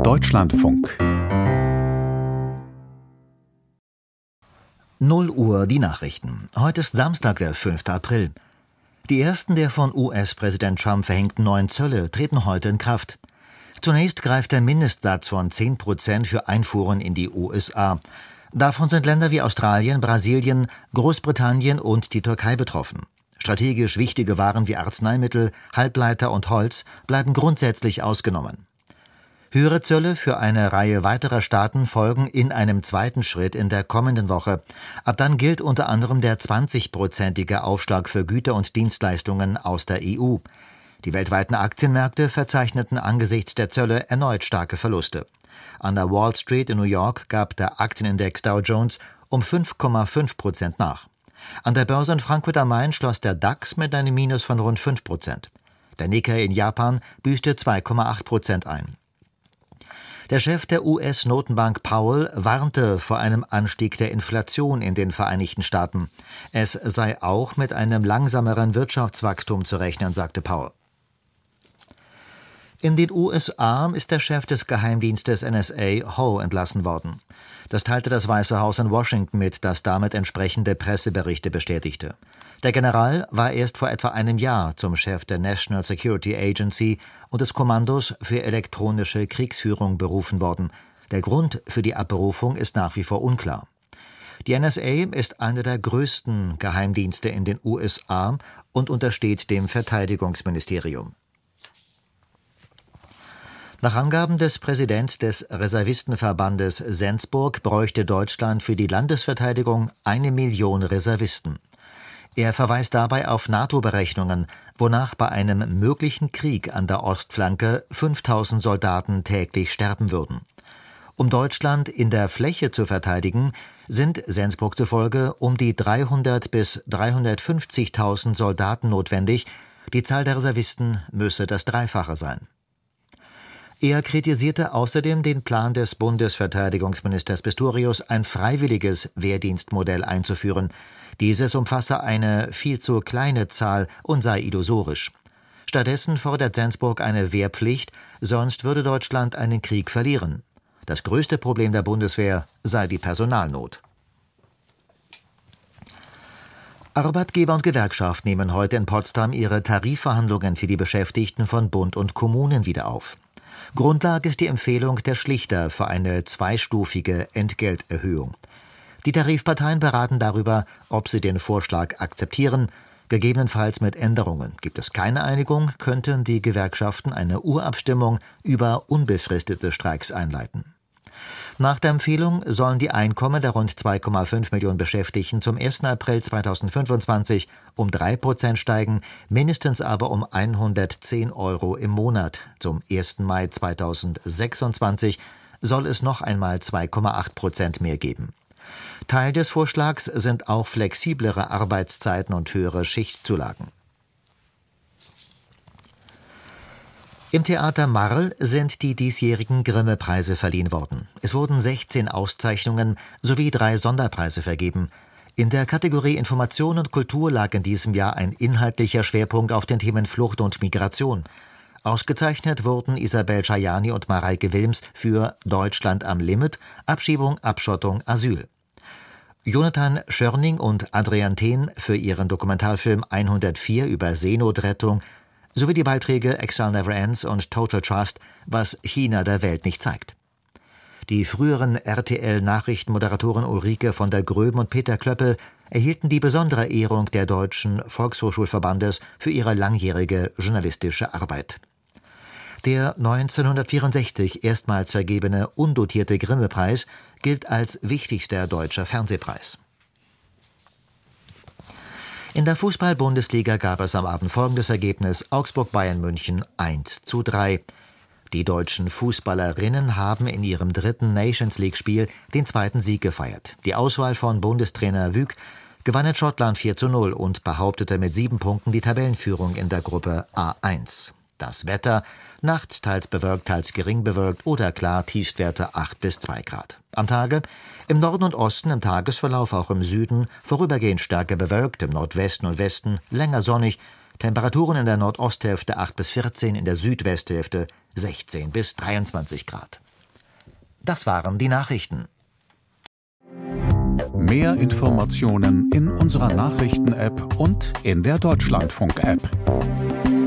Deutschlandfunk 0 Uhr die Nachrichten. Heute ist Samstag, der 5. April. Die ersten der von US-Präsident Trump verhängten neuen Zölle treten heute in Kraft. Zunächst greift der Mindestsatz von 10% für Einfuhren in die USA. Davon sind Länder wie Australien, Brasilien, Großbritannien und die Türkei betroffen. Strategisch wichtige Waren wie Arzneimittel, Halbleiter und Holz bleiben grundsätzlich ausgenommen. Höhere Zölle für eine Reihe weiterer Staaten folgen in einem zweiten Schritt in der kommenden Woche. Ab dann gilt unter anderem der 20-prozentige Aufschlag für Güter und Dienstleistungen aus der EU. Die weltweiten Aktienmärkte verzeichneten angesichts der Zölle erneut starke Verluste. An der Wall Street in New York gab der Aktienindex Dow Jones um 5,5% nach. An der Börse in Frankfurt am Main schloss der DAX mit einem Minus von rund 5%. Der Nikkei in Japan büßte 2,8% ein. Der Chef der US-Notenbank Powell warnte vor einem Anstieg der Inflation in den Vereinigten Staaten. Es sei auch mit einem langsameren Wirtschaftswachstum zu rechnen, sagte Powell. In den USA ist der Chef des Geheimdienstes NSA, Ho, entlassen worden. Das teilte das Weiße Haus in Washington mit, das damit entsprechende Presseberichte bestätigte. Der General war erst vor etwa einem Jahr zum Chef der National Security Agency und des Kommandos für elektronische Kriegsführung berufen worden. Der Grund für die Abberufung ist nach wie vor unklar. Die NSA ist einer der größten Geheimdienste in den USA und untersteht dem Verteidigungsministerium. Nach Angaben des Präsidents des Reservistenverbandes Sensburg bräuchte Deutschland für die Landesverteidigung 1 Million Reservisten. Er verweist dabei auf NATO-Berechnungen, wonach bei einem möglichen Krieg an der Ostflanke 5000 Soldaten täglich sterben würden. Um Deutschland in der Fläche zu verteidigen, sind Sensburg zufolge um die 300.000 bis 350.000 Soldaten notwendig. Die Zahl der Reservisten müsse das Dreifache sein. Er kritisierte außerdem den Plan des Bundesverteidigungsministers Pistorius, ein freiwilliges Wehrdienstmodell einzuführen. Dieses umfasse eine viel zu kleine Zahl und sei illusorisch. Stattdessen fordert Sensburg eine Wehrpflicht, sonst würde Deutschland einen Krieg verlieren. Das größte Problem der Bundeswehr sei die Personalnot. Arbeitgeber und Gewerkschaft nehmen heute in Potsdam ihre Tarifverhandlungen für die Beschäftigten von Bund und Kommunen wieder auf. Grundlage ist die Empfehlung der Schlichter für eine zweistufige Entgelterhöhung. Die Tarifparteien beraten darüber, ob sie den Vorschlag akzeptieren, gegebenenfalls mit Änderungen. Gibt es keine Einigung, könnten die Gewerkschaften eine Urabstimmung über unbefristete Streiks einleiten. Nach der Empfehlung sollen die Einkommen der rund 2,5 Millionen Beschäftigten zum 1. April 2025 um 3% steigen, mindestens aber um 110 € im Monat. Zum 1. Mai 2026 soll es noch einmal 2,8% mehr geben. Teil des Vorschlags sind auch flexiblere Arbeitszeiten und höhere Schichtzulagen. Im Theater Marl sind die diesjährigen Grimme-Preise verliehen worden. Es wurden 16 Auszeichnungen sowie 3 Sonderpreise vergeben. In der Kategorie Information und Kultur lag in diesem Jahr ein inhaltlicher Schwerpunkt auf den Themen Flucht und Migration. Ausgezeichnet wurden Isabel Schajani und Mareike Wilms für Deutschland am Limit, Abschiebung, Abschottung, Asyl. Jonathan Schörning und Adrian Thehn für ihren Dokumentarfilm 104 über Seenotrettung sowie die Beiträge Exile Never Ends und Total Trust, was China der Welt nicht zeigt. Die früheren RTL-Nachrichtenmoderatoren Ulrike von der Gröben und Peter Klöppel erhielten die besondere Ehrung der Deutschen Volkshochschulverbandes für ihre langjährige journalistische Arbeit. Der 1964 erstmals vergebene undotierte Grimme-Preis gilt als wichtigster deutscher Fernsehpreis. In der Fußball-Bundesliga gab es am Abend folgendes Ergebnis: Augsburg-Bayern München 1:3. Die deutschen Fußballerinnen haben in ihrem 3. Nations-League-Spiel den 2. Sieg gefeiert. Die Auswahl von Bundestrainer Wück gewann in Schottland 4:0 und behauptete mit 7 Punkten die Tabellenführung in der Gruppe A1. Das Wetter: nachts teils bewölkt, teils gering bewölkt oder klar, Tiefstwerte 8 bis 2 Grad. Am Tage im Norden und Osten, im Tagesverlauf auch im Süden, vorübergehend stärker bewölkt, im Nordwesten und Westen länger sonnig, Temperaturen in der Nordosthälfte 8 bis 14, in der Südwesthälfte 16 bis 23 Grad. Das waren die Nachrichten. Mehr Informationen in unserer Nachrichten-App und in der Deutschlandfunk-App.